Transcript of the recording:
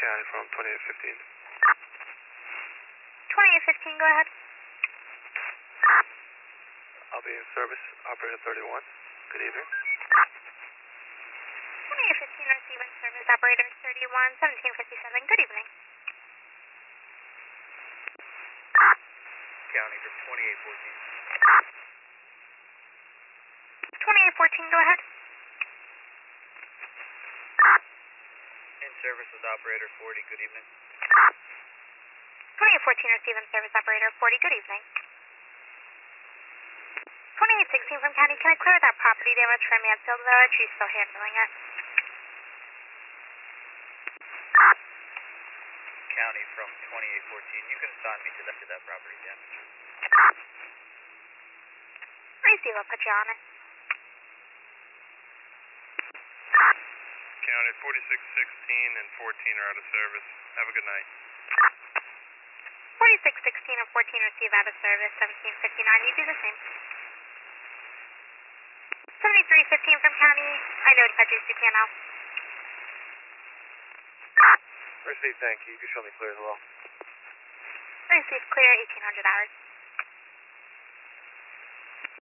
County from 2815. 2815, go ahead. I'll be in service, operator 31. Good evening. 2815, receive in service, operator 31, 1757, good evening. County from 2814. 2814, go ahead. In service with operator 40, good evening. 2814, receive in service, operator 40, good evening. 2816 from County, can I clear that property damage from Mansfield Village? She's still handling it. County from 2814, you can assign me to that property damage. Receive, I'll put you on it. County 4616 and 14 are out of service. Have a good night. 4616 and 14 receive out of service, 1759, you do the same. 7315 from County, I notified JCPNL. Receive, thank you. You can show me clear as well. Receive clear, 1800 hours.